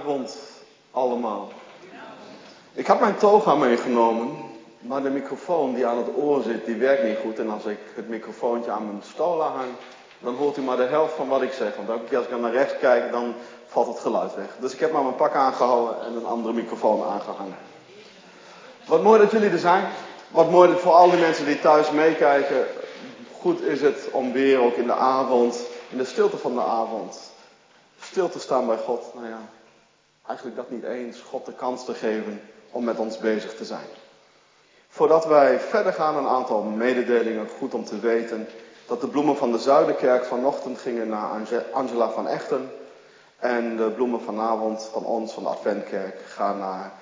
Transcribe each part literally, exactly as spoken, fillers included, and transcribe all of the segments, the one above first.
Goedenavond allemaal. Ik had mijn toga meegenomen, maar de microfoon die aan het oor zit, die werkt niet goed. En als ik het microfoontje aan mijn stola hang, dan hoort u maar de helft van wat ik zeg. Want elke keer als ik naar rechts kijk, dan valt het geluid weg. Dus ik heb maar mijn pak aangehouden en een andere microfoon aangehangen. Wat mooi dat jullie er zijn. Wat mooi dat voor al die mensen die thuis meekijken. Goed is het om weer ook in de avond, in de stilte van de avond, stil te staan bij God. Nou ja, eigenlijk dat niet eens. God de kans te geven om met ons bezig te zijn. Voordat wij verder gaan, een aantal mededelingen. Goed om te weten dat de bloemen van de Zuiderkerk vanochtend gingen naar Angela van Echten. En de bloemen vanavond van ons, van de Adventkerk, gaan naar,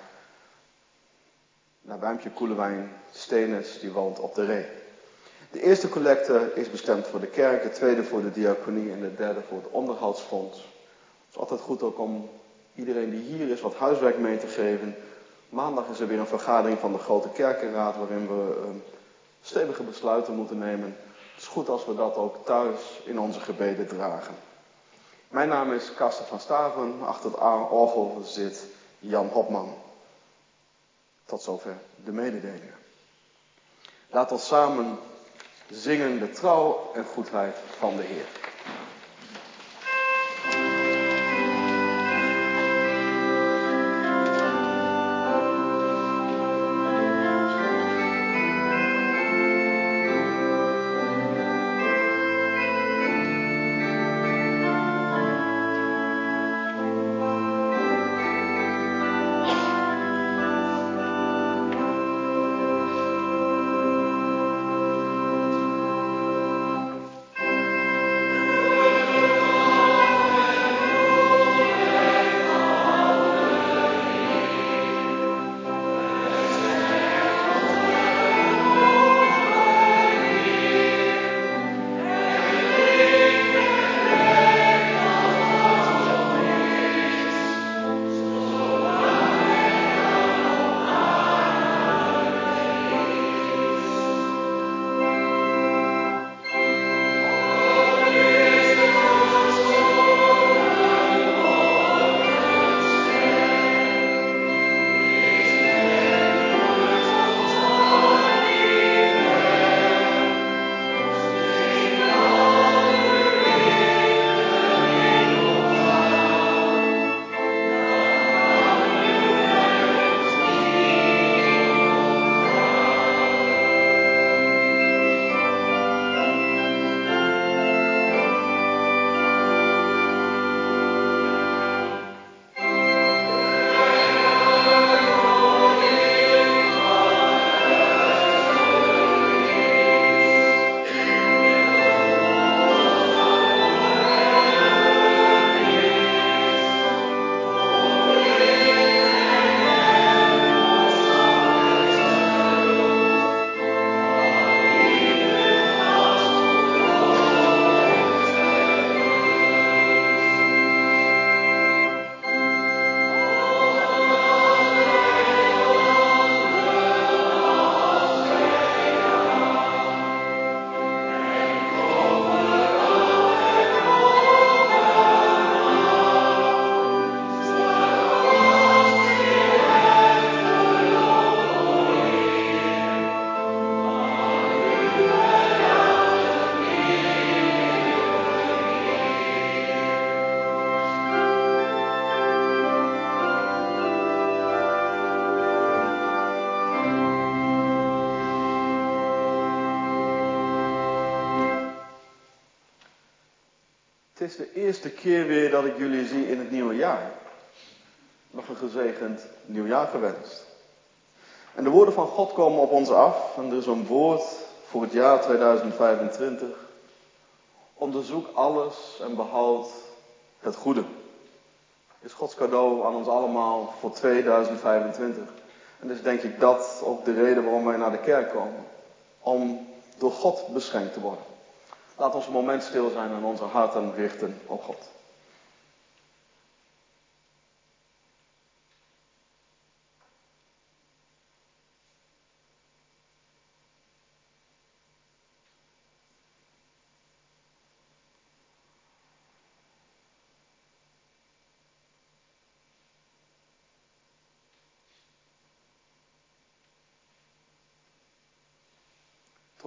naar Wijmpje Koelewijn Stenes, die woont op de Ree. De eerste collecte is bestemd voor de kerk, de tweede voor de diaconie en de derde voor het onderhoudsfonds. Het is altijd goed ook om iedereen die hier is wat huiswerk mee te geven. Maandag is er weer een vergadering van de Grote Kerkenraad waarin we uh, stevige besluiten moeten nemen. Het is goed als we dat ook thuis in onze gebeden dragen. Mijn naam is Karsten van Staven, achter het orgel zit Jan Hopman. Tot zover de mededelingen. Laat ons samen zingen de trouw en goedheid van de Heer. Het is de eerste keer weer dat ik jullie zie in het nieuwe jaar. Nog een gezegend nieuwjaar gewenst. En de woorden van God komen op ons af. En er is een woord voor het jaar tweeduizend vijfentwintig. Onderzoek alles en behoud het goede. Dit is Gods cadeau aan ons allemaal voor tweeduizend vijfentwintig. En dus denk ik dat ook de reden waarom wij naar de kerk komen. Om door God beschenkt te worden. Laat ons een moment stil zijn en onze harten richten op God.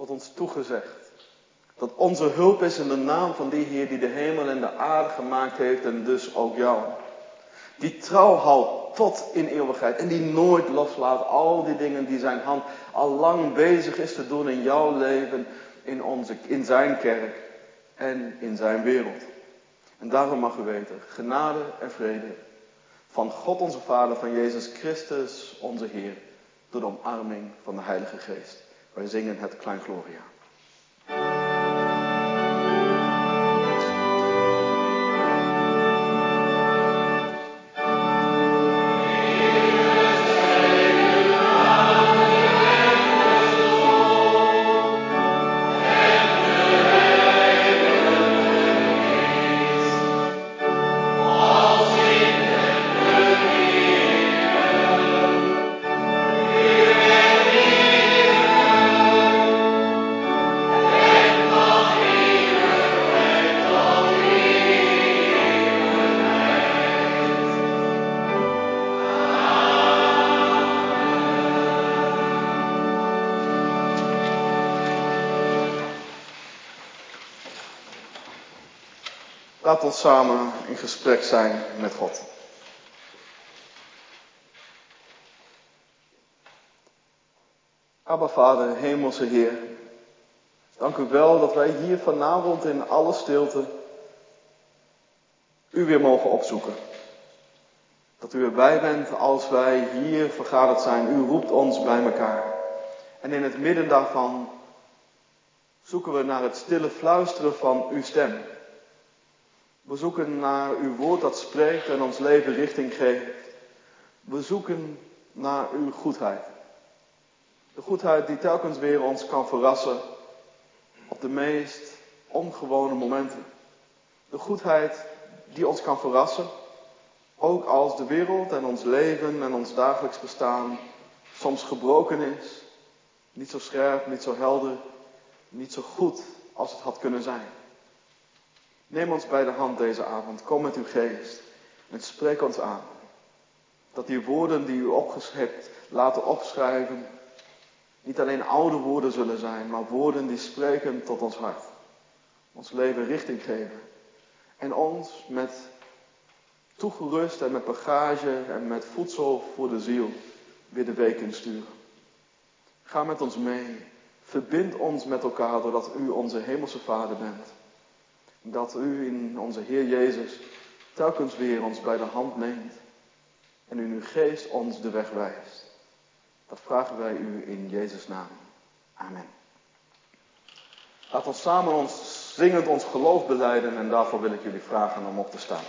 wordt ons toegezegd dat onze hulp is in de naam van die Heer die de hemel en de aarde gemaakt heeft en dus ook jou. Die trouw houdt tot in eeuwigheid en die nooit loslaat al die dingen die zijn hand al lang bezig is te doen in jouw leven, in, onze, in zijn kerk en in zijn wereld. En daarom mag u weten, genade en vrede van God onze Vader, van Jezus Christus onze Heer, door de omarming van de Heilige Geest. Wij zingen het Klein Gloria. Laat ons samen in gesprek zijn met God. Abba Vader, Hemelse Heer, dank u wel dat wij hier vanavond in alle stilte u weer mogen opzoeken. Dat u erbij bent als wij hier vergaderd zijn. U roept ons bij elkaar. En in het midden daarvan zoeken we naar het stille fluisteren van uw stem. We zoeken naar uw woord dat spreekt en ons leven richting geeft. We zoeken naar uw goedheid. De goedheid die telkens weer ons kan verrassen op de meest ongewone momenten. De goedheid die ons kan verrassen, ook als de wereld en ons leven en ons dagelijks bestaan soms gebroken is. Niet zo scherp, niet zo helder, niet zo goed als het had kunnen zijn. Neem ons bij de hand deze avond. Kom met uw geest en spreek ons aan. Dat die woorden die u hebt laten opschrijven niet alleen oude woorden zullen zijn, maar woorden die spreken tot ons hart. Ons leven richting geven. En ons met toegerust en met bagage en met voedsel voor de ziel weer de week insturen. Ga met ons mee. Verbind ons met elkaar doordat u onze hemelse Vader bent. Dat u in onze Heer Jezus telkens weer ons bij de hand neemt. En in uw geest ons de weg wijst. Dat vragen wij u in Jezus' naam. Amen. Laat ons samen ons zingend ons geloof belijden en daarvoor wil ik jullie vragen om op te staan.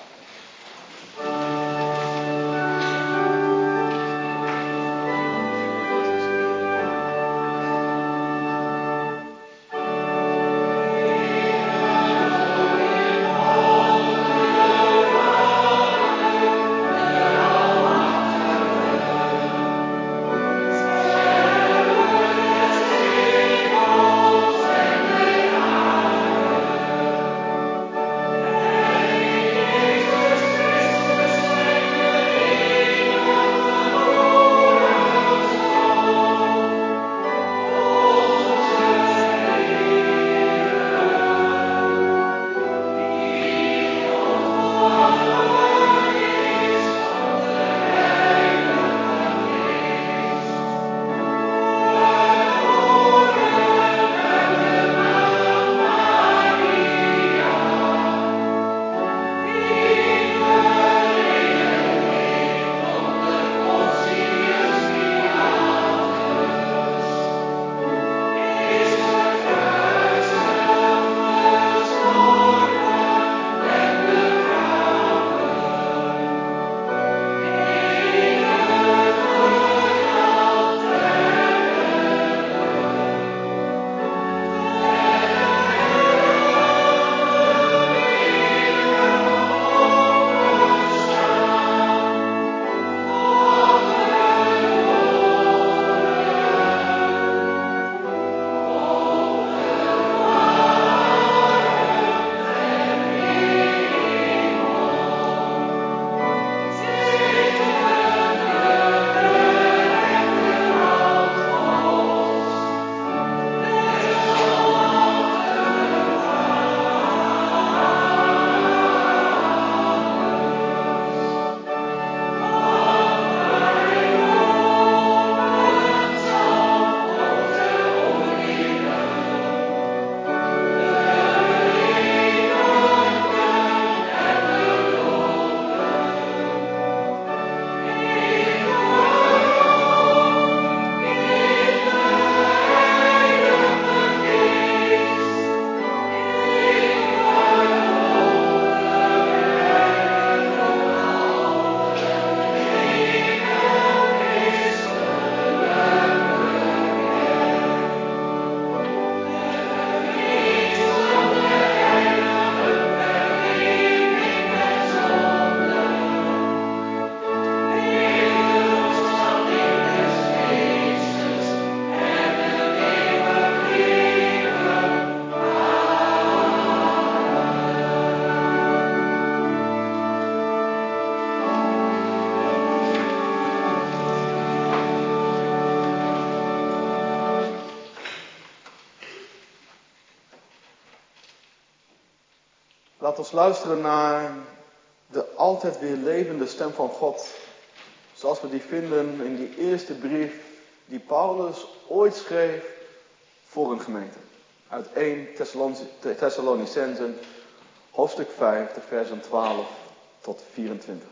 Laat ons luisteren naar de altijd weer levende stem van God. Zoals we die vinden in die eerste brief die Paulus ooit schreef voor een gemeente. Uit eerste Thessalonicenzen, hoofdstuk vijf, de versen twaalf tot vierentwintig.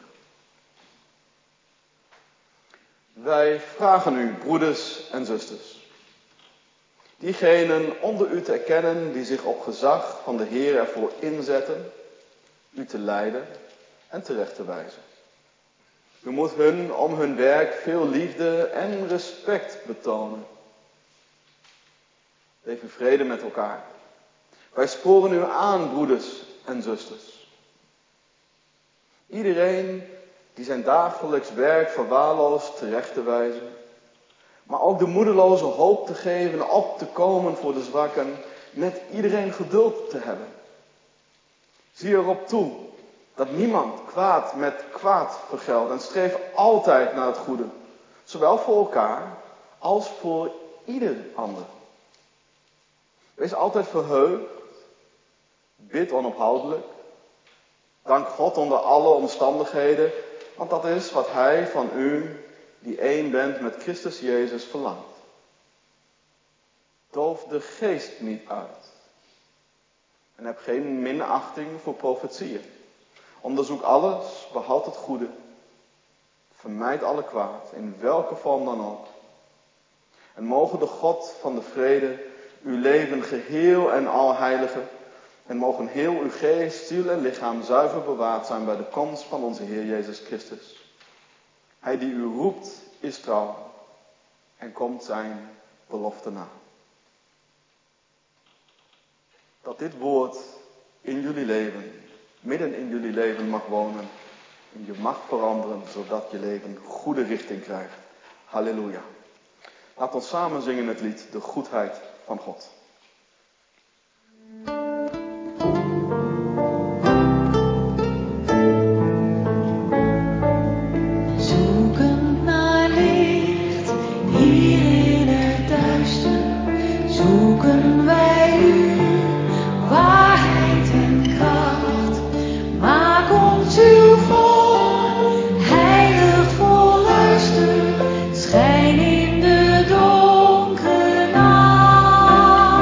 Wij vragen u, broeders en zusters, diegenen onder u te erkennen die zich op gezag van de Heer ervoor inzetten, u te leiden en terecht te wijzen. U moet hun om hun werk veel liefde en respect betonen. Leef in vrede met elkaar. Wij sporen u aan, broeders en zusters. Iedereen die zijn dagelijks werk verwaarloost terecht te wijzen, maar ook de moedeloze hoop te geven op te komen voor de zwakken, met iedereen geduld te hebben. Zie erop toe dat niemand kwaad met kwaad vergeldt en streef altijd naar het goede, zowel voor elkaar als voor ieder ander. Wees altijd verheugd, bid onophoudelijk, dank God onder alle omstandigheden, want dat is wat Hij van u, die één bent met Christus Jezus, verlangt. Doof de geest niet uit en heb geen minachting voor profetieën. Onderzoek alles, behoud het goede, vermijd alle kwaad, in welke vorm dan ook. En mogen de God van de vrede uw leven geheel en al heiligen, en mogen heel uw geest, ziel en lichaam zuiver bewaard zijn bij de komst van onze Heer Jezus Christus. Hij die u roept is trouw en komt zijn belofte na. Dat dit woord in jullie leven, midden in jullie leven mag wonen, en je mag veranderen, zodat je leven goede richting krijgt. Halleluja. Laat ons samen zingen het lied, de goedheid van God. Zoekend naar licht, hier in het duister, zoeken wij u, waarheid en kracht. Maak ons uw vorm, heilig vol luister, schijn in de donkere nacht.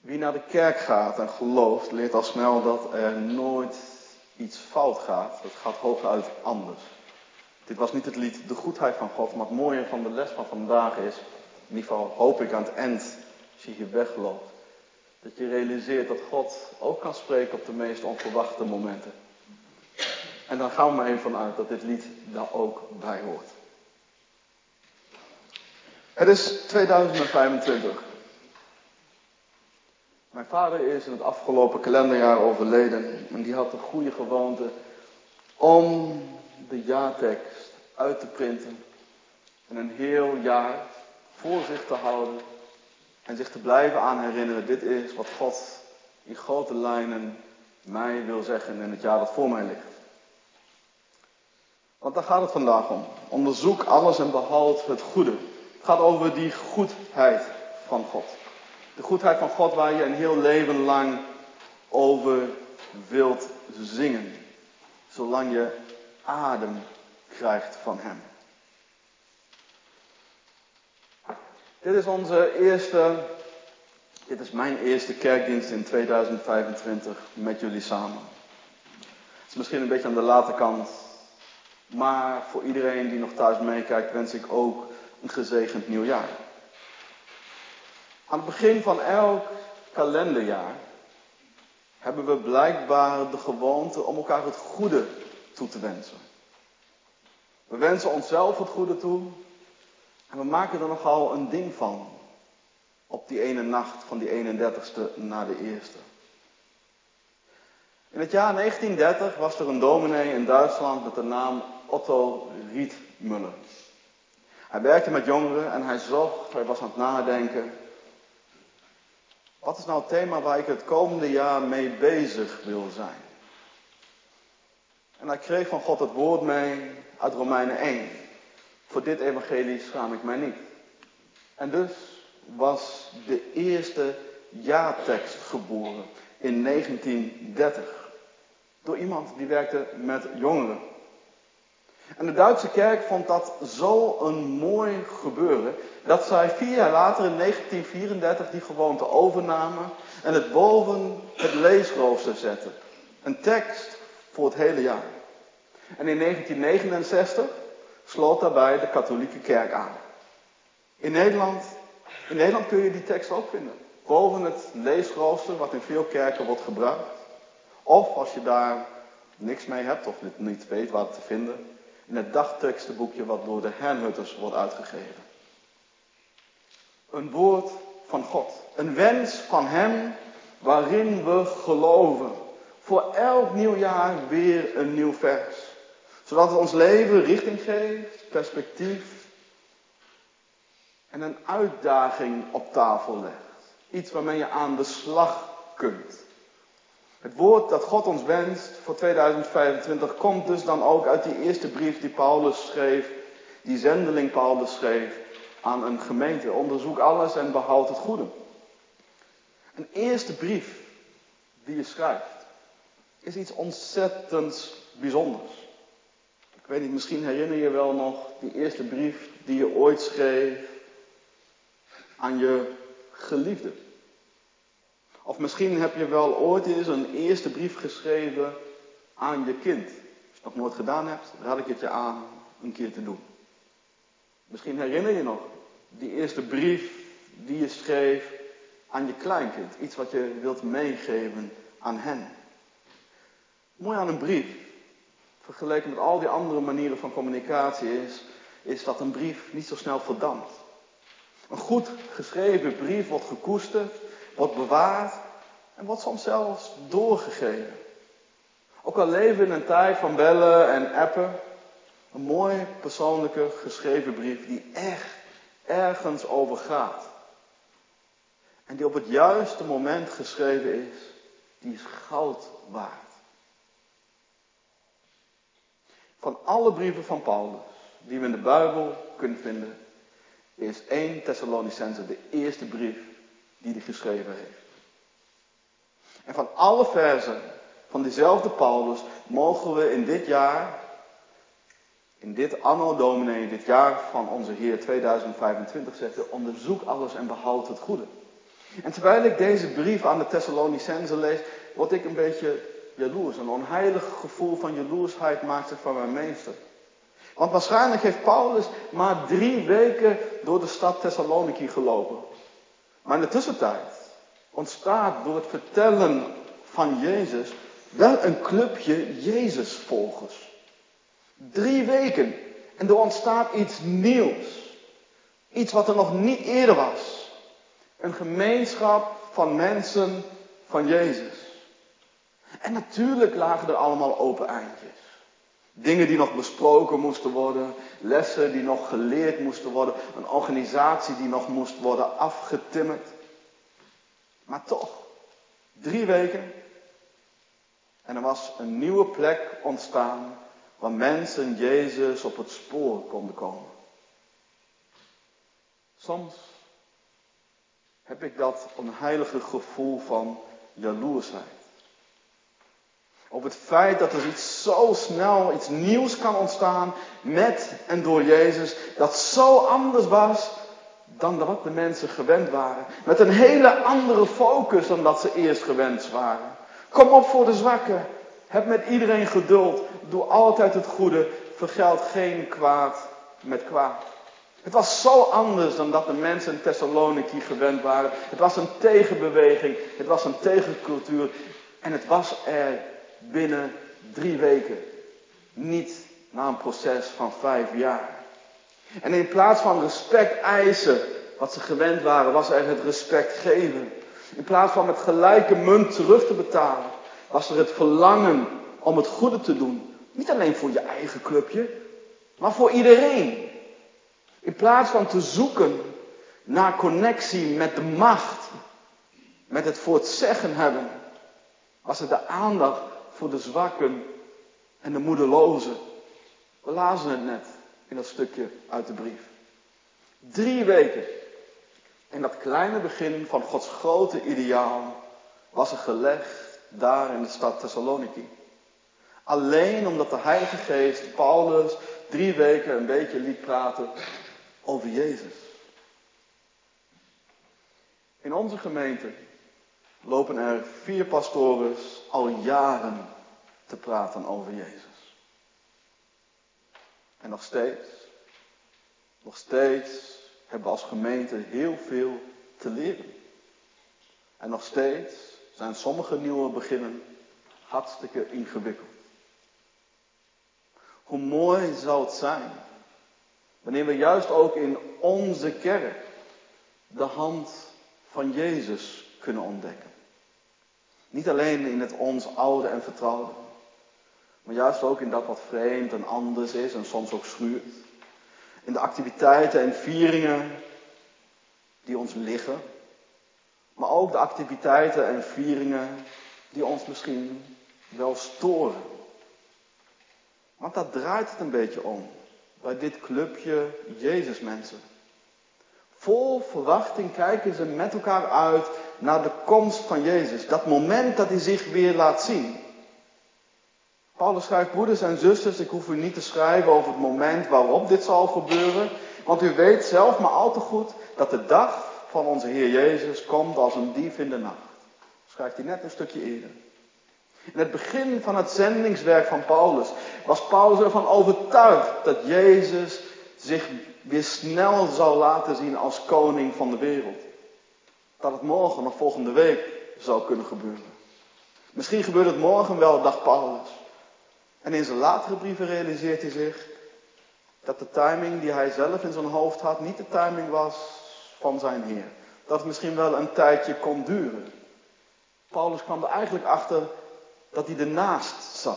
Wie naar de kerk gaat en gelooft, leert al snel dat er nooit iets fout gaat. Het gaat hooguit anders. Dit was niet het lied De Goedheid van God, maar het mooie van de les van vandaag is, in ieder geval hoop ik aan het eind, als je hier wegloopt, dat je realiseert dat God ook kan spreken op de meest onverwachte momenten. En dan gaan we maar even vanuit dat dit lied daar ook bij hoort. Het is tweeduizend vijfentwintig. Mijn vader is in het afgelopen kalenderjaar overleden en die had de goede gewoonte om de jaartekst uit te printen en een heel jaar voor zich te houden en zich te blijven aan herinneren, dit is wat God in grote lijnen mij wil zeggen in het jaar dat voor mij ligt. Want daar gaat het vandaag om. Onderzoek alles en behoud het goede. Het gaat over die goedheid van God. De goedheid van God waar je een heel leven lang over wilt zingen. Zolang je adem krijgt van Hem. Dit is onze eerste, dit is mijn eerste kerkdienst in tweeduizend vijfentwintig met jullie samen. Het is misschien een beetje aan de late kant. Maar voor iedereen die nog thuis meekijkt wens ik ook een gezegend nieuwjaar. Aan het begin van elk kalenderjaar hebben we blijkbaar de gewoonte om elkaar het goede toe te wensen. We wensen onszelf het goede toe en we maken er nogal een ding van op die ene nacht van die eenendertigste na de eerste. In het jaar negentiendertig was er een dominee in Duitsland met de naam Otto Rietmuller. Hij werkte met jongeren en hij zocht, hij was aan het nadenken. Wat is nou het thema waar ik het komende jaar mee bezig wil zijn? En hij kreeg van God het woord mee uit Romeinen één. Voor dit evangelie schaam ik mij niet. En dus was de eerste jaartekst geboren in negentiendertig. Door iemand die werkte met jongeren. En de Duitse kerk vond dat zo een mooi gebeuren, dat zij vier jaar later in negentien vierendertig die gewoonte overnamen en het boven het leesrooster zetten. Een tekst voor het hele jaar. En in negentien negenenzestig sloot daarbij de katholieke kerk aan. In Nederland, in Nederland kun je die tekst ook vinden. Boven het leesrooster, wat in veel kerken wordt gebruikt. Of als je daar niks mee hebt of niet weet waar het te vinden, in het dagtekstenboekje wat door de Herrnhutters wordt uitgegeven. Een woord van God. Een wens van Hem waarin we geloven. Voor elk nieuw jaar weer een nieuw vers. Zodat het ons leven richting geeft, perspectief en een uitdaging op tafel legt. Iets waarmee je aan de slag kunt. Het woord dat God ons wenst voor tweeduizend vijfentwintig komt dus dan ook uit die eerste brief die Paulus schreef, die zendeling Paulus schreef aan een gemeente. Onderzoek alles en behoud het goede. Een eerste brief die je schrijft is iets ontzettend bijzonders. Ik weet niet, misschien herinner je wel nog die eerste brief die je ooit schreef aan je geliefde. Of misschien heb je wel ooit eens een eerste brief geschreven aan je kind. Als je het nog nooit gedaan hebt, raad ik het je aan een keer te doen. Misschien herinner je nog die eerste brief die je schreef aan je kleinkind. Iets wat je wilt meegeven aan hen. Mooi aan een brief, vergeleken met al die andere manieren van communicatie, is, is dat een brief niet zo snel verdampt. Een goed geschreven brief wordt gekoesterd, wordt bewaard en wordt soms zelfs doorgegeven. Ook al leven we in een tijd van bellen en appen, een mooi persoonlijke geschreven brief die echt ergens over gaat. En die op het juiste moment geschreven is, die is goud waard. Van alle brieven van Paulus die we in de Bijbel kunnen vinden, is één Thessalonicense de eerste brief die hij geschreven heeft. En van alle versen van diezelfde Paulus mogen we in dit jaar, in dit anno Domini, dit jaar van onze Heer tweeduizend vijfentwintig zeggen, onderzoek alles en behoud het goede. En terwijl ik deze brief aan de Thessalonicenzen lees, word ik een beetje jaloers. Een onheilig gevoel van jaloersheid maakt zich van mijn meester. Want waarschijnlijk heeft Paulus maar drie weken door de stad Thessaloniki gelopen. Maar in de tussentijd ontstaat door het vertellen van Jezus wel een clubje Jezusvolgers. Drie weken en er ontstaat iets nieuws. Iets wat er nog niet eerder was. Een gemeenschap van mensen van Jezus. En natuurlijk lagen er allemaal open eindjes. Dingen die nog besproken moesten worden. Lessen die nog geleerd moesten worden. Een organisatie die nog moest worden afgetimmerd. Maar toch, drie weken. En er was een nieuwe plek ontstaan waar mensen Jezus op het spoor konden komen. Soms heb ik dat onheilige gevoel van jaloersheid. Op het feit dat er iets zo snel, iets nieuws kan ontstaan met en door Jezus, dat zo anders was dan wat de mensen gewend waren. Met een hele andere focus dan dat ze eerst gewend waren. Kom op voor de zwakken. Heb met iedereen geduld. Doe altijd het goede. Vergeld geen kwaad met kwaad. Het was zo anders dan dat de mensen in Thessaloniki gewend waren. Het was een tegenbeweging. Het was een tegencultuur. En het was er binnen drie weken. Niet na een proces van vijf jaar. En in plaats van respect eisen, wat ze gewend waren, was er het respect geven. In plaats van met gelijke munt terug te betalen, was er het verlangen om het goede te doen. Niet alleen voor je eigen clubje, maar voor iedereen. In plaats van te zoeken naar connectie met de macht, met het voor het zeggen hebben, was er de aandacht voor de zwakken en de moedelozen. We lazen het net in dat stukje uit de brief. Drie weken. En dat kleine begin van Gods grote ideaal was er gelegd daar in de stad Thessaloniki. Alleen omdat de Heilige Geest Paulus drie weken een beetje liet praten over Jezus. In onze gemeente lopen er vier pastores al jaren te praten over Jezus. En nog steeds, nog steeds hebben we als gemeente heel veel te leren. En nog steeds zijn sommige nieuwe beginnen hartstikke ingewikkeld. Hoe mooi zou het zijn wanneer we juist ook in onze kerk de hand van Jezus kunnen ontdekken. Niet alleen in het ons oude en vertrouwde, maar juist ook in dat wat vreemd en anders is en soms ook schuurt. In de activiteiten en vieringen die ons liggen, maar ook de activiteiten en vieringen die ons misschien wel storen. Want daar draait het een beetje om, bij dit clubje Jezusmensen. Vol verwachting kijken ze met elkaar uit naar de komst van Jezus. Dat moment dat hij zich weer laat zien. Paulus schrijft, broeders en zusters, ik hoef u niet te schrijven over het moment waarop dit zal gebeuren. Want u weet zelf maar al te goed dat de dag van onze Heer Jezus komt als een dief in de nacht. Schrijft hij net een stukje eerder. In het begin van het zendingswerk van Paulus was Paulus ervan overtuigd dat Jezus zich weer snel zou laten zien als koning van de wereld. Dat het morgen of volgende week zou kunnen gebeuren. Misschien gebeurt het morgen wel, dacht Paulus. En in zijn latere brieven realiseert hij zich dat de timing die hij zelf in zijn hoofd had niet de timing was van zijn Heer. Dat het misschien wel een tijdje kon duren. Paulus kwam er eigenlijk achter dat hij ernaast zat.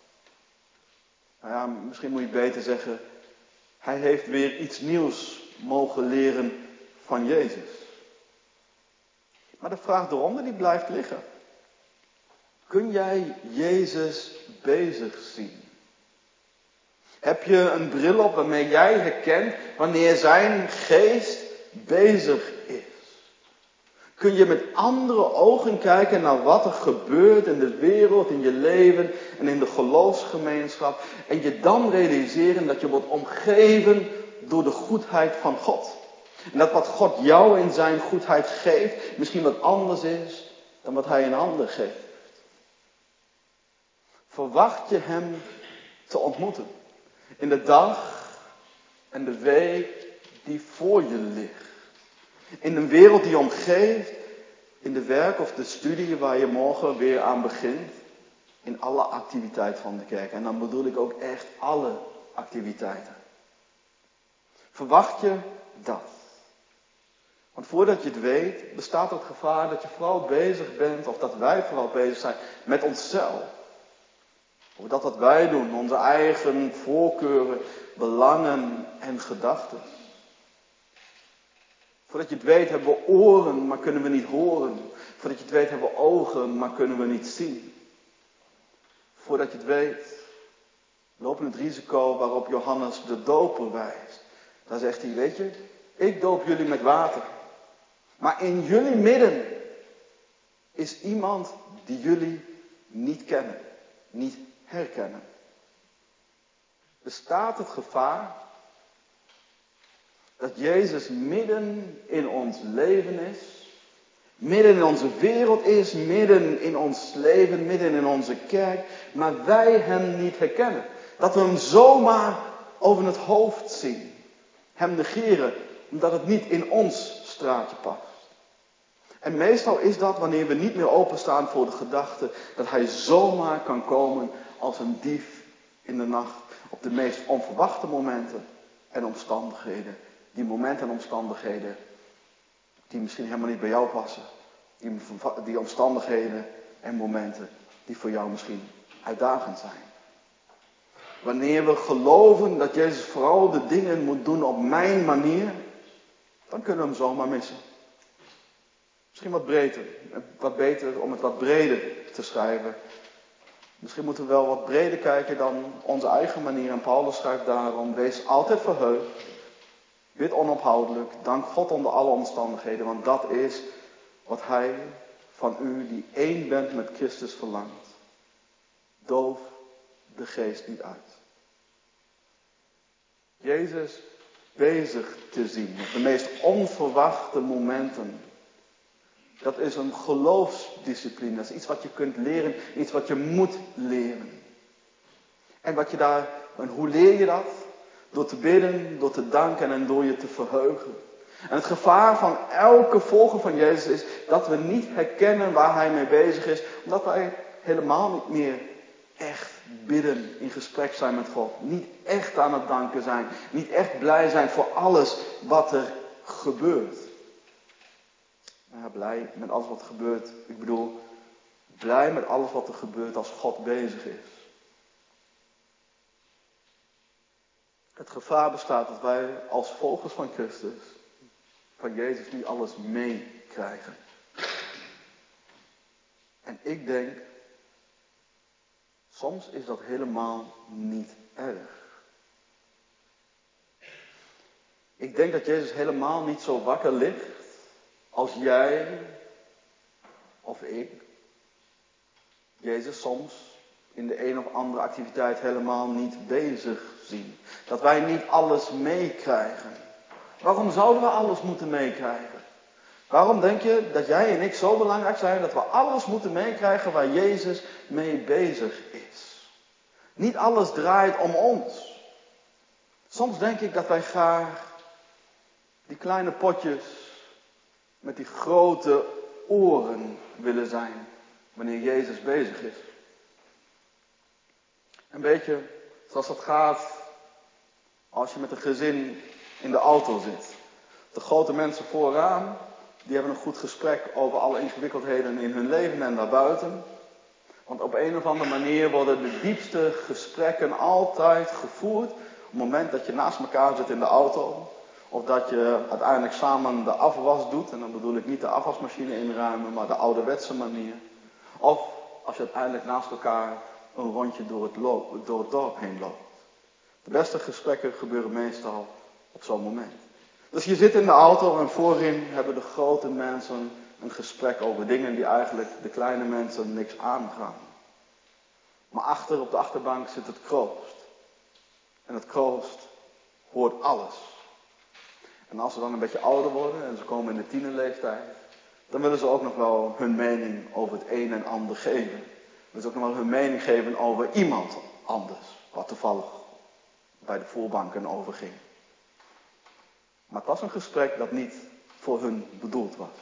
Nou ja, misschien moet je beter zeggen, hij heeft weer iets nieuws mogen leren van Jezus. Maar de vraag eronder die blijft liggen. Kun jij Jezus bezig zien? Heb je een bril op waarmee jij herkent wanneer zijn geest bezig is? Kun je met andere ogen kijken naar wat er gebeurt in de wereld, in je leven en in de geloofsgemeenschap. En je dan realiseren dat je wordt omgeven door de goedheid van God. En dat wat God jou in zijn goedheid geeft, misschien wat anders is dan wat hij een ander geeft. Verwacht je hem te ontmoeten. In de dag en de week die voor je ligt. In een wereld die je omgeeft. In de werk of de studie waar je morgen weer aan begint. In alle activiteiten van de kerk. En dan bedoel ik ook echt alle activiteiten. Verwacht je dat? Want voordat je het weet, bestaat het gevaar dat je vooral bezig bent, of dat wij vooral bezig zijn met onszelf. Of dat wat wij doen, onze eigen voorkeuren, belangen en gedachten. Voordat je het weet hebben we oren, maar kunnen we niet horen. Voordat je het weet hebben we ogen, maar kunnen we niet zien. Voordat je het weet, lopen we het risico waarop Johannes de doper wijst. Dan zegt hij, weet je, ik doop jullie met water. Maar in jullie midden is iemand die jullie niet kennen, niet herkennen. Bestaat het gevaar dat Jezus midden in ons leven is, midden in onze wereld is, midden in ons leven, midden in onze kerk, maar wij hem niet herkennen. Dat we hem zomaar over het hoofd zien, hem negeren, omdat het niet in ons straatje past. En meestal is dat wanneer we niet meer openstaan voor de gedachte dat hij zomaar kan komen als een dief in de nacht op de meest onverwachte momenten en omstandigheden. Die momenten en omstandigheden die misschien helemaal niet bij jou passen. Die, die omstandigheden en momenten die voor jou misschien uitdagend zijn. Wanneer we geloven dat Jezus vooral de dingen moet doen op mijn manier, dan kunnen we hem zomaar missen. Misschien wat breder, wat beter om het wat breder te schrijven. Misschien moeten we wel wat breder kijken dan onze eigen manier. En Paulus schrijft daarom, wees altijd verheugd, bid onophoudelijk, dank God onder alle omstandigheden. Want dat is wat hij van u die één bent met Christus verlangt. Doof de geest niet uit. Jezus bezig te zien op de meest onverwachte momenten. Dat is een geloofsdiscipline. Dat is iets wat je kunt leren. Iets wat je moet leren. En wat je daar, en hoe leer je dat? Door te bidden, door te danken en door je te verheugen. En het gevaar van elke volger van Jezus is dat we niet herkennen waar hij mee bezig is. Omdat wij helemaal niet meer echt bidden, in gesprek zijn met God. Niet echt aan het danken zijn. Niet echt blij zijn voor alles wat er gebeurt. Ja, blij met alles wat er gebeurt. Ik bedoel, blij met alles wat er gebeurt als God bezig is. Het gevaar bestaat dat wij als volgers van Christus, van Jezus, nu alles meekrijgen. En ik denk, soms is dat helemaal niet erg. Ik denk dat Jezus helemaal niet zo wakker ligt als jij of ik Jezus soms in de een of andere activiteit helemaal niet bezig zien. Dat wij niet alles meekrijgen. Waarom zouden we alles moeten meekrijgen? Waarom denk je dat jij en ik zo belangrijk zijn dat we alles moeten meekrijgen waar Jezus mee bezig is? Niet alles draait om ons. Soms denk ik dat wij graag die kleine potjes met die grote oren willen zijn wanneer Jezus bezig is. Een beetje zoals dat gaat als je met een gezin in de auto zit. De grote mensen vooraan, die hebben een goed gesprek over alle ingewikkeldheden in hun leven en daarbuiten. Want op een of andere manier worden de diepste gesprekken altijd gevoerd op het moment dat je naast elkaar zit in de auto. Of dat je uiteindelijk samen de afwas doet. En dan bedoel ik niet de afwasmachine inruimen, maar de ouderwetse manier. Of als je uiteindelijk naast elkaar een rondje door het, loop, door het dorp heen loopt. De beste gesprekken gebeuren meestal op zo'n moment. Dus je zit in de auto en voorin hebben de grote mensen een gesprek over dingen die eigenlijk de kleine mensen niks aangaan. Maar achter op de achterbank zit het kroost. En het kroost hoort alles. En als ze dan een beetje ouder worden en ze komen in de tienerleeftijd, dan willen ze ook nog wel hun mening over het een en ander geven. Dus ook nog wel hun mening geven over iemand anders, wat toevallig bij de voorbanken overging. Maar het was een gesprek dat niet voor hun bedoeld was.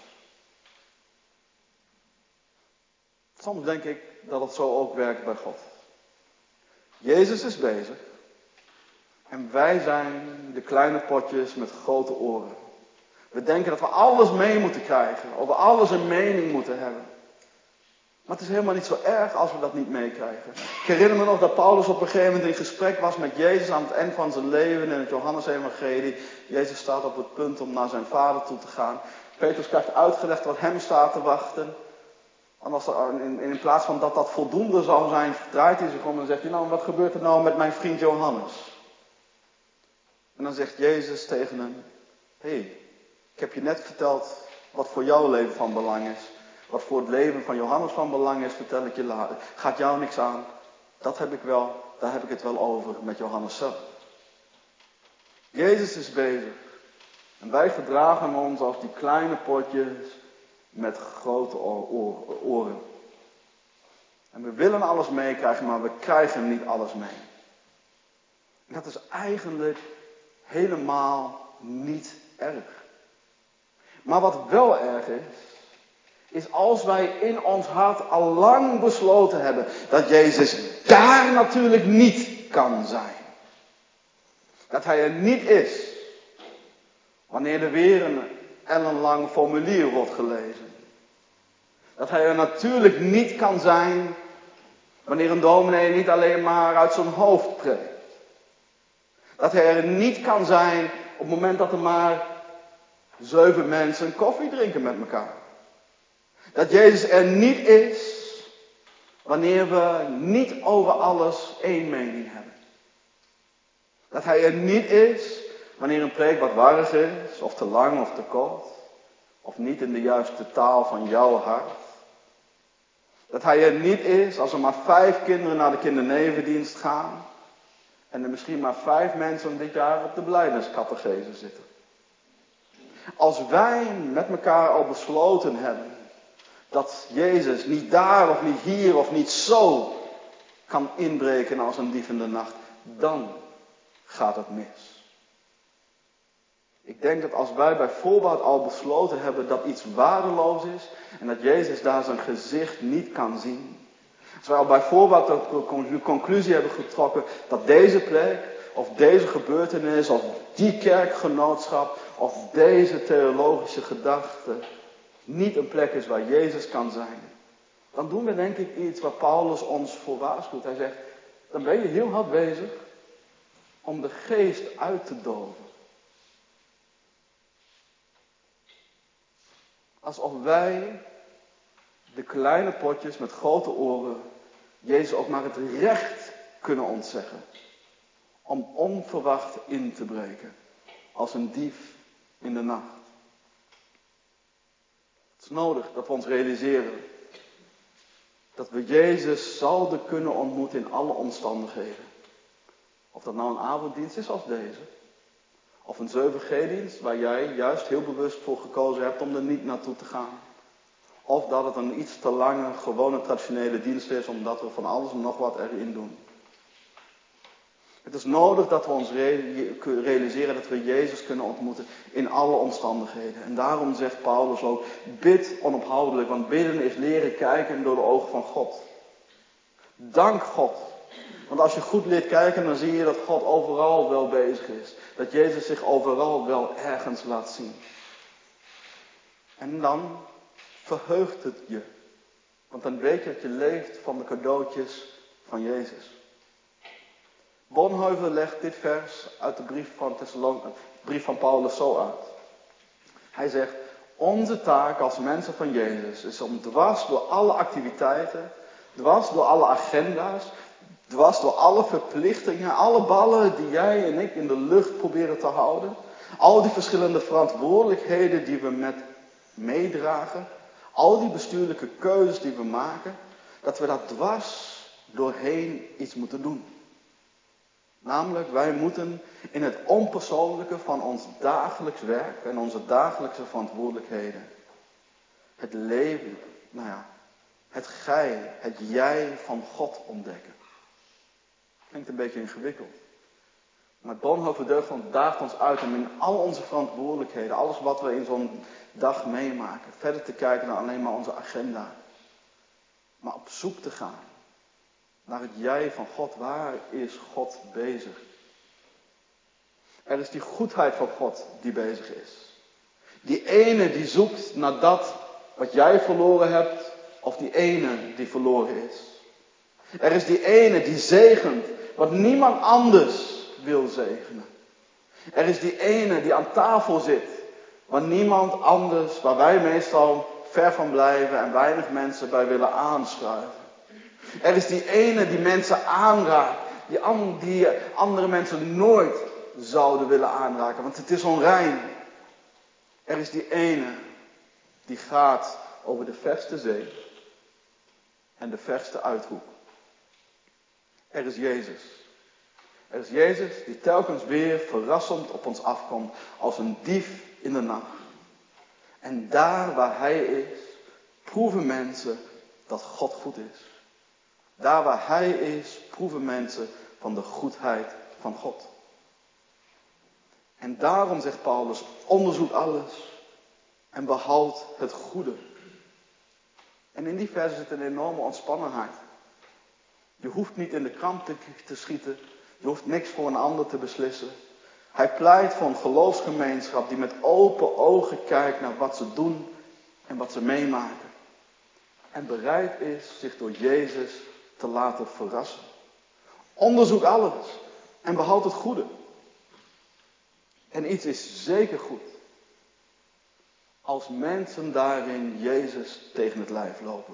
Soms denk ik dat het zo ook werkt bij God. Jezus is bezig en wij zijn de kleine potjes met grote oren. We denken dat we alles mee moeten krijgen, over alles een mening moeten hebben. Maar het is helemaal niet zo erg als we dat niet meekrijgen. Ik herinner me nog dat Paulus op een gegeven moment in gesprek was met Jezus aan het eind van zijn leven in het Johannes-evangelie. Jezus staat op het punt om naar zijn vader toe te gaan. Petrus krijgt uitgelegd wat hem staat te wachten. En als er, in, in plaats van dat dat voldoende zou zijn, draait hij zich om en zegt hij, nou, wat gebeurt er nou met mijn vriend Johannes? En dan zegt Jezus tegen hem, hé, hey, ik heb je net verteld wat voor jouw leven van belang is. Wat voor het leven van Johannes van belang is, vertel ik je later. Gaat jou niks aan. Dat heb ik wel, daar heb ik het wel over met Johannes zelf. Jezus is bezig. En wij gedragen ons als die kleine potjes met grote oren. En we willen alles meekrijgen, maar we krijgen niet alles mee. En dat is eigenlijk helemaal niet erg. Maar wat wel erg is, is als wij in ons hart al lang besloten hebben dat Jezus daar natuurlijk niet kan zijn. Dat hij er niet is wanneer er weer een ellenlang formulier wordt gelezen. Dat hij er natuurlijk niet kan zijn wanneer een dominee niet alleen maar uit zijn hoofd preekt. Dat hij er niet kan zijn op het moment dat er maar zeven mensen koffie drinken met elkaar. Dat Jezus er niet is wanneer we niet over alles één mening hebben. Dat hij er niet is wanneer een preek wat warrig is, of te lang of te kort, of niet in de juiste taal van jouw hart. Dat hij er niet is als er maar vijf kinderen naar de kindernevendienst gaan en er misschien maar vijf mensen dit jaar op de blijdeniscatechese zitten. Als wij met elkaar al besloten hebben dat Jezus niet daar of niet hier of niet zo kan inbreken als een dief in de nacht, dan gaat het mis. Ik denk dat als wij bij voorbaat al besloten hebben dat iets waardeloos is en dat Jezus daar zijn gezicht niet kan zien. Als wij al bij voorbaat de conclusie hebben getrokken dat deze plek of deze gebeurtenis of die kerkgenootschap of deze theologische gedachte niet een plek is waar Jezus kan zijn, dan doen we denk ik iets waar Paulus ons voor waarschuwt. Hij zegt, dan ben je heel hard bezig om de geest uit te doven. Alsof wij, de kleine potjes met grote oren, Jezus ook maar het recht kunnen ontzeggen om onverwacht in te breken, als een dief in de nacht. Het is nodig dat we ons realiseren dat we Jezus zouden kunnen ontmoeten in alle omstandigheden. Of dat nou een avonddienst is als deze, of een zeven G-dienst waar jij juist heel bewust voor gekozen hebt om er niet naartoe te gaan. Of dat het een iets te lange, gewone traditionele dienst is, omdat we van alles en nog wat erin doen. Het is nodig dat we ons realiseren dat we Jezus kunnen ontmoeten in alle omstandigheden. En daarom zegt Paulus ook, bid onophoudelijk, want bidden is leren kijken door de ogen van God. Dank God. Want als je goed leert kijken, dan zie je dat God overal wel bezig is. Dat Jezus zich overal wel ergens laat zien. En dan verheugt het je. Want dan weet je dat je leeft van de cadeautjes van Jezus. Bonhoeffer legt dit vers uit de brief van, Thessalon, brief van Paulus zo uit. Hij zegt, onze taak als mensen van Jezus is om dwars door alle activiteiten, dwars door alle agenda's, dwars door alle verplichtingen, alle ballen die jij en ik in de lucht proberen te houden, al die verschillende verantwoordelijkheden die we met meedragen, al die bestuurlijke keuzes die we maken, dat we daar dwars doorheen iets moeten doen. Namelijk, wij moeten in het onpersoonlijke van ons dagelijks werk en onze dagelijkse verantwoordelijkheden het leven, nou ja, het gij, het jij van God ontdekken. Klinkt een beetje ingewikkeld. Maar Bonhoeffer Deugdland daagt ons uit om in al onze verantwoordelijkheden, alles wat we in zo'n dag meemaken, verder te kijken dan alleen maar onze agenda. Maar op zoek te gaan naar het jij van God. Waar is God bezig? Er is die goedheid van God die bezig is. Die ene die zoekt naar dat wat jij verloren hebt, of die ene die verloren is. Er is die ene die zegent wat niemand anders wil zegenen. Er is die ene die aan tafel zit, waar niemand anders, waar wij meestal ver van blijven en weinig mensen bij willen aanschuiven. Er is die ene die mensen aanraakt, die, an, die andere mensen nooit zouden willen aanraken, want het is onrein. Er is die ene die gaat over de verste zee en de verste uithoek. Er is Jezus. Er is Jezus die telkens weer verrassend op ons afkomt als een dief in de nacht. En daar waar hij is, proeven mensen dat God goed is. Daar waar hij is, proeven mensen van de goedheid van God. En daarom zegt Paulus, onderzoek alles en behoud het goede. En in die verse zit een enorme ontspannenheid. Je hoeft niet in de kramp te, te schieten. Je hoeft niks voor een ander te beslissen. Hij pleit voor een geloofsgemeenschap die met open ogen kijkt naar wat ze doen en wat ze meemaken. En bereid is zich door Jezus te laten verrassen. Onderzoek alles en behoud het goede. En iets is zeker goed. Als mensen daarin Jezus tegen het lijf lopen.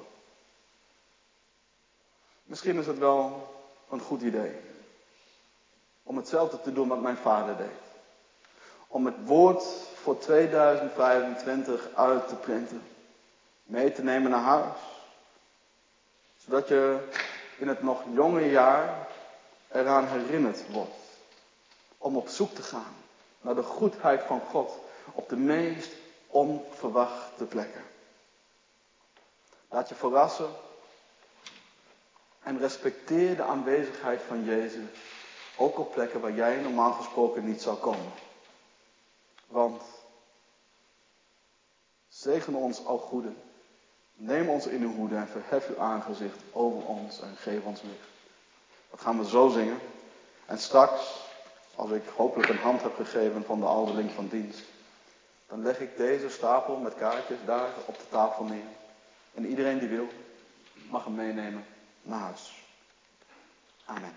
Misschien is het wel een goed idee. Om hetzelfde te doen wat mijn vader deed. Om het woord voor tweeduizend vijfentwintig uit te printen. Mee te nemen naar huis. Zodat je in het nog jonge jaar eraan herinnerd wordt. Om op zoek te gaan naar de goedheid van God op de meest onverwachte plekken. Laat je verrassen en respecteer de aanwezigheid van Jezus. Ook op plekken waar jij normaal gesproken niet zou komen. Want zegen ons al goede. Neem ons in uw hoede en verhef uw aangezicht over ons en geef ons licht. Dat gaan we zo zingen. En straks, als ik hopelijk een hand heb gegeven van de ouderling van dienst, dan leg ik deze stapel met kaartjes daar op de tafel neer. En iedereen die wil, mag hem meenemen naar huis. Amen.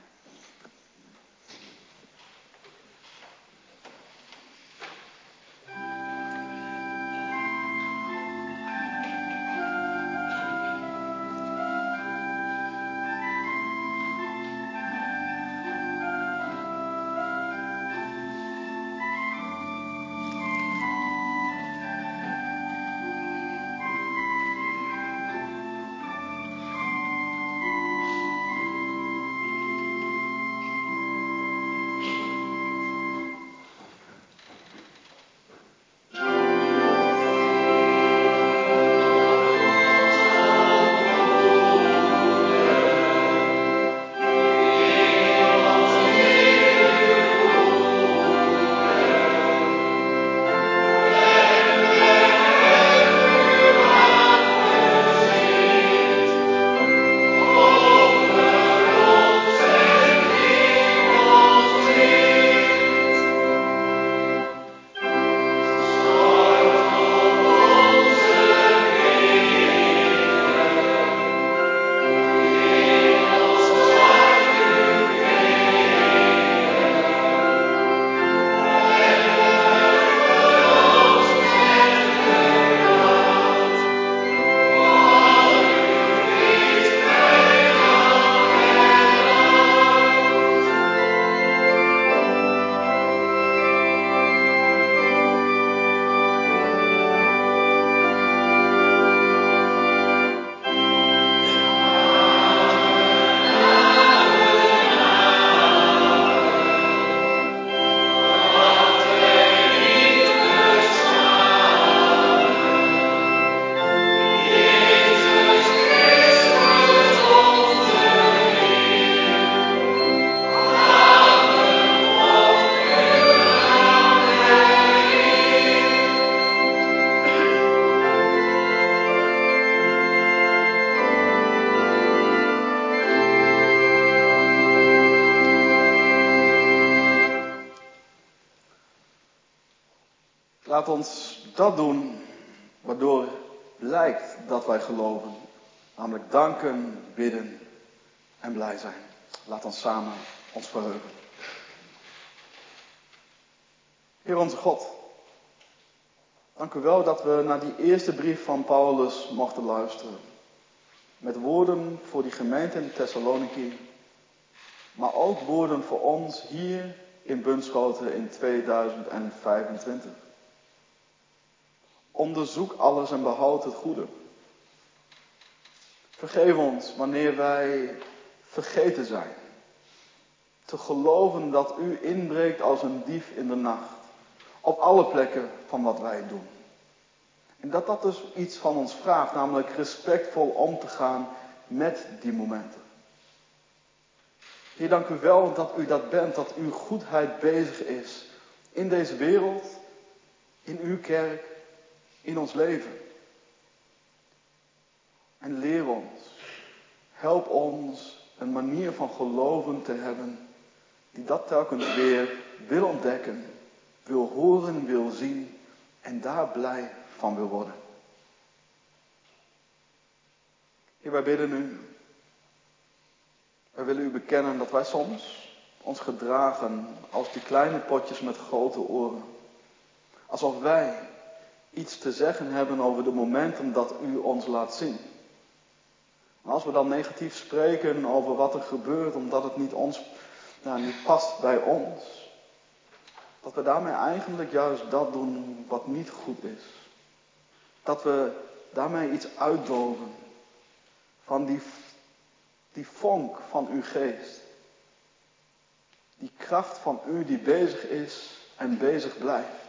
Laat ons dat doen waardoor blijkt dat wij geloven. Namelijk danken, bidden en blij zijn. Laat ons samen ons verheugen. Heer onze God, dank u wel dat we naar die eerste brief van Paulus mochten luisteren. Met woorden voor die gemeente in Thessaloniki, maar ook woorden voor ons hier in Bunschoten in tweeduizend vijfentwintig. Onderzoek alles en behoud het goede. Vergeef ons wanneer wij vergeten zijn. Te geloven dat u inbreekt als een dief in de nacht. Op alle plekken van wat wij doen. En dat dat dus iets van ons vraagt, namelijk respectvol om te gaan met die momenten. Heer, dank u wel dat u dat bent, dat uw goedheid bezig is in deze wereld, in uw kerk, in ons leven. En leer ons, help ons een manier van geloven te hebben die dat telkens weer wil ontdekken, wil horen, wil zien en daar blij van wil worden. Heer, wij bidden u. Wij willen u bekennen dat wij soms ons gedragen als die kleine potjes met grote oren. Alsof wij iets te zeggen hebben over de momenten dat u ons laat zien. En als we dan negatief spreken over wat er gebeurt, omdat het niet, ons, nou, niet past bij ons. Dat we daarmee eigenlijk juist dat doen wat niet goed is. Dat we daarmee iets uitdoven van die, die vonk van uw geest. Die kracht van u die bezig is en bezig blijft.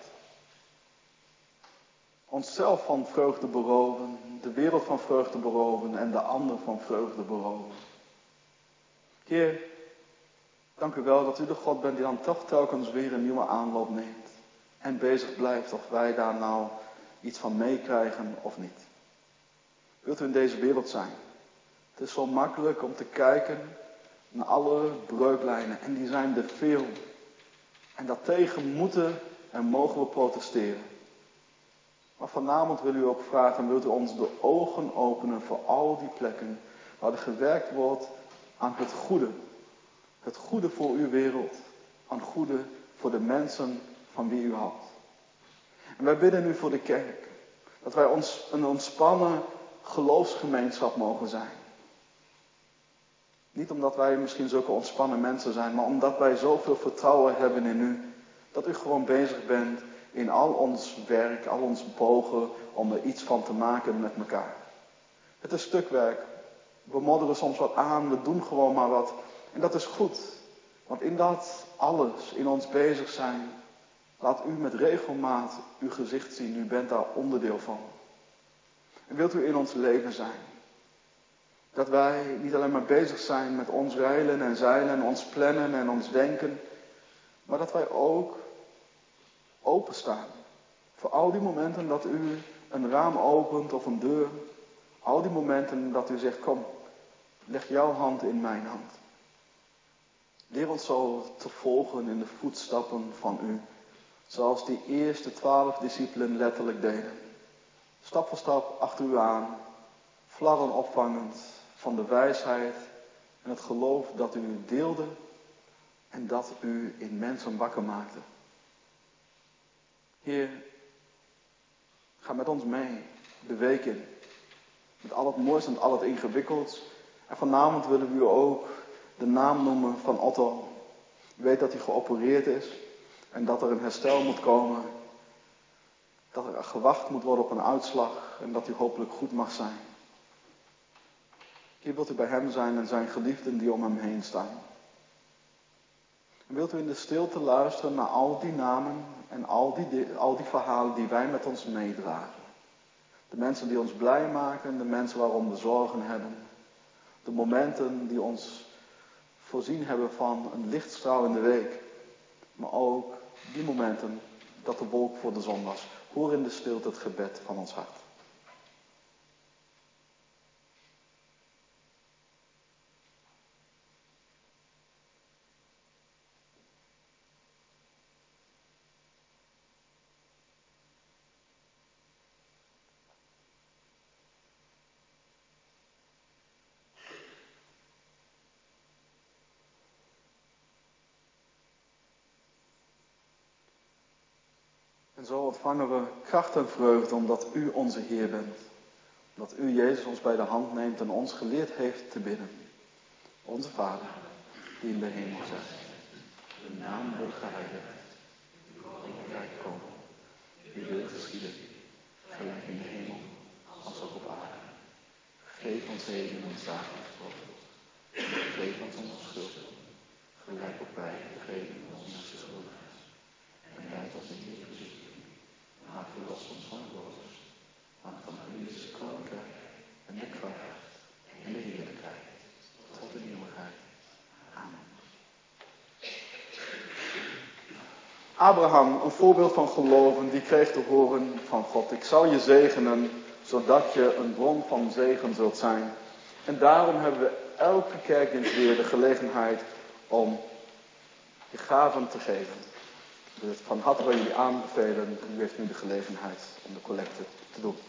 Onszelf van vreugde beroven, de wereld van vreugde beroven en de ander van vreugde beroven. Heer, dank u wel dat u de God bent die dan toch telkens weer een nieuwe aanloop neemt. En bezig blijft of wij daar nou iets van meekrijgen of niet. Wilt u in deze wereld zijn? Het is zo makkelijk om te kijken naar alle breuklijnen. En die zijn er veel. En daartegen moeten en mogen we protesteren. Maar vanavond wil u ook vragen, wilt u ons de ogen openen voor al die plekken waar er gewerkt wordt aan het goede. Het goede voor uw wereld. Aan goede voor de mensen van wie u houdt. En wij bidden u voor de kerk. Dat wij ons een ontspannen geloofsgemeenschap mogen zijn. Niet omdat wij misschien zulke ontspannen mensen zijn, maar omdat wij zoveel vertrouwen hebben in u. Dat u gewoon bezig bent in al ons werk, al ons pogen om er iets van te maken met elkaar. Het is stukwerk. We modderen soms wat aan, we doen gewoon maar wat. En dat is goed. Want in dat alles, in ons bezig zijn, laat u met regelmaat uw gezicht zien. U bent daar onderdeel van. En wilt u in ons leven zijn. Dat wij niet alleen maar bezig zijn met ons reilen en zeilen, ons plannen en ons denken. Maar dat wij ook openstaan. Voor al die momenten dat u een raam opent of een deur. Al die momenten dat u zegt, kom, leg jouw hand in mijn hand. Leer ons zo te volgen in de voetstappen van u. Zoals die eerste twaalf discipelen letterlijk deden. Stap voor stap achter u aan. Flarden opvangend van de wijsheid en het geloof dat u deelde. En dat u in mensen wakker maakte. Heer, ga met ons mee, de week in. Met al het moois en al het ingewikkelds. En vanavond willen we u ook de naam noemen van Otto. U weet dat hij geopereerd is. En dat er een herstel moet komen. Dat er gewacht moet worden op een uitslag. En dat hij hopelijk goed mag zijn. Hier wilt u bij hem zijn en zijn geliefden die om hem heen staan. En wilt u in de stilte luisteren naar al die namen en al die, al die verhalen die wij met ons meedragen. De mensen die ons blij maken, de mensen waarom we zorgen hebben. De momenten die ons voorzien hebben van een lichtstraal in de week. Maar ook die momenten dat de wolk voor de zon was. Hoor in de stilte het gebed van ons hart. zo ontvangen we kracht en vreugde omdat u onze Heer bent. Dat u, Jezus, ons bij de hand neemt en ons geleerd heeft te bidden. Onze Vader, die in de hemel zijt. Uw naam wordt geheiligd. Uw koninkrijk komen. Uw wil geschieden. Gelijk in de hemel, als ook op aarde. Geef ons heden ons dagelijks brood. Geef ons onze schuld. Gelijk ook wij vergeven onze schuldigers. En leid ons niet in verzoeking, maar verlos ons van de boze. Want van u is het koninkrijk en de kracht en de heerlijkheid tot in eeuwigheid. Amen. Abraham, een voorbeeld van geloven, die kreeg te horen van God: ik zal je zegenen, zodat je een bron van zegen zult zijn. En daarom hebben we elke kerkdienst weer de gelegenheid om je gaven te geven. Dus van harte wil jullie aanbevelen, u heeft nu de gelegenheid om de collecte te doen.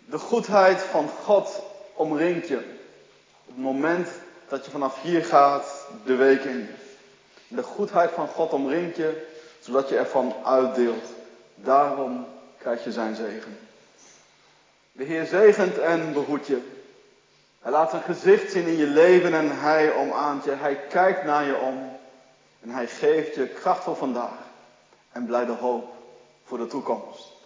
De goedheid van God omringt je. Op het moment dat je vanaf hier gaat, de week in. De goedheid van God omringt je, zodat je ervan uitdeelt. Daarom krijg je zijn zegen. De Heer zegent en behoedt je. Hij laat zijn gezicht zien in je leven en hij omarmt je. Hij kijkt naar je om. En hij geeft je kracht voor vandaag. En blijde hoop voor de toekomst.